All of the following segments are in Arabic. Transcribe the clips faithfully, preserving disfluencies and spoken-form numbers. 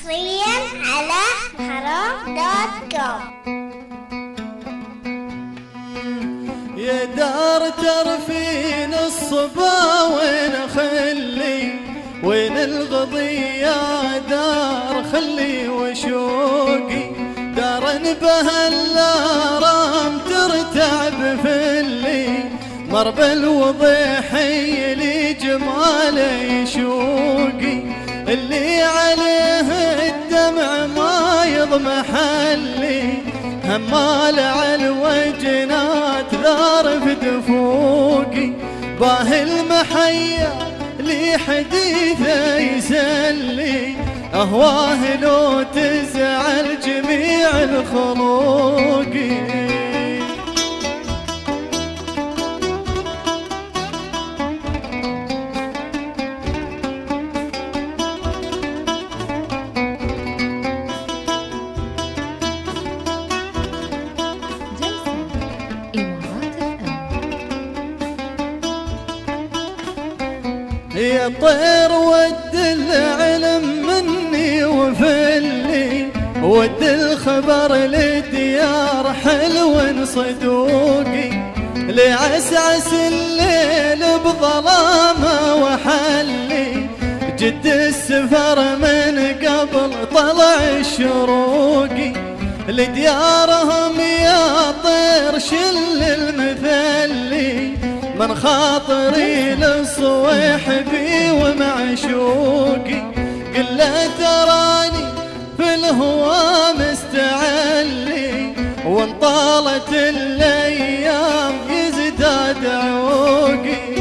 حصريا على حرام دوت كوم. يا دار ترفين الصبا وين خلي، وين الغضي يا دار خلي وشوقي، دار بها الارام ترتع بفلي، مرب الوضيحي لجماله يشوقي، اللي عليه الدمع ما يضمحلي، همال على الوجنات ذارف دفوقي، باه المحيا لي حديثه يسلي، اهواه لو تزعل جميع الخلوقي. يا طير ود العلم مني وفلي، ود الخبر لديار حلو صدوقي، لعسعس الليل بظلامه وحلي، جد السفر من قبل طلع الشروقي، لديارهم يا طير شل المثلي، من خاطري للصويح بي ومعشوقي، قل له تراني في الهوى مستعلي، وان طالت الايام يزداد عوقي.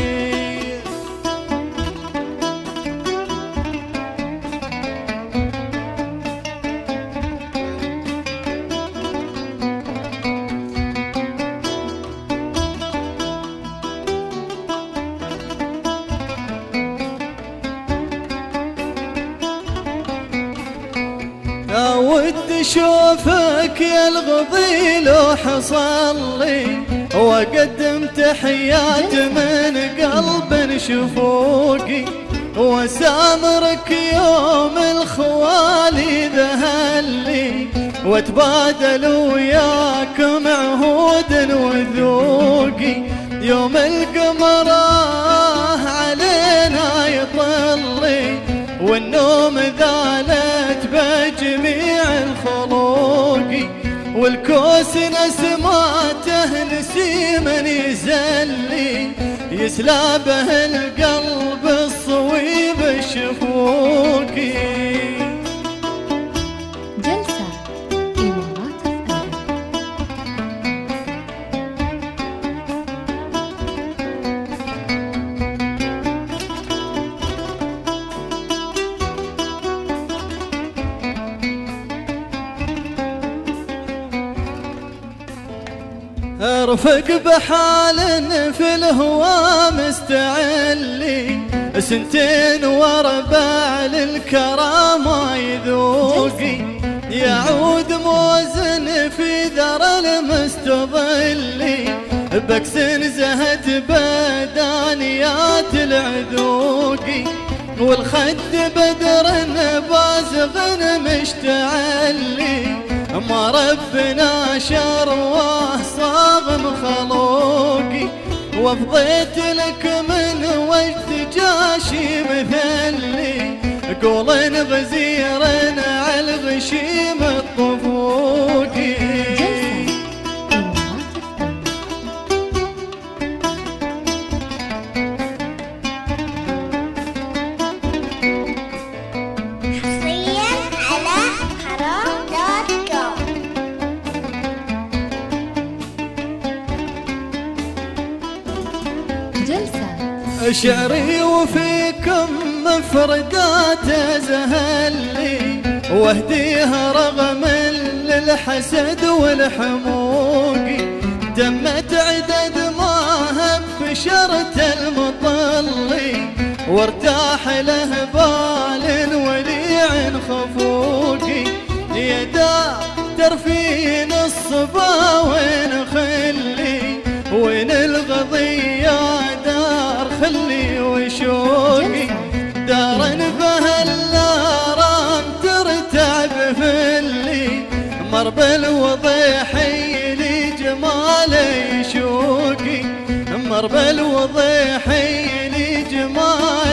ود شوفك يا الغضي لو حصل لي، وقدم تحيات من قلب شفوقي، وسامرك يوم الخوالي ذهلي، وتبادل وياكم عهود وذوقي، يوم القمر علينا يطلي، والنوم ذالت بجميع الخلوقي، والكوس نسماته نسيما يزلي، يسلابه القلب الصويب الشفوقي. ارفق بحال في الهوى مستعلي، سنتين واربع للكرامة يذوقي، يعود موزن في ذر المستظلي، بكس زهت بدانيات العذوقي، والخد بدر بازغ مشتعلي، ما ربنا شرواه صاغم خلوقي، وفضيت لك من وجد جاشي مثلي، قول غزير على الغشيم الطفوقي. شعري وفيكم مفردات زهلي، واهديها رغم للحسد والحموقي، دمت عدد ما هب شرت المطلي، وارتاح له بال وليع خفوقي، يا دار ترفين الصبا وين خلي، وين الغضي يا دار خلي وشوقي، دار بها الارام ترتع الشعب فلي مر بالوضيحي لجماله يشوقي مر بالوضيحي لجماله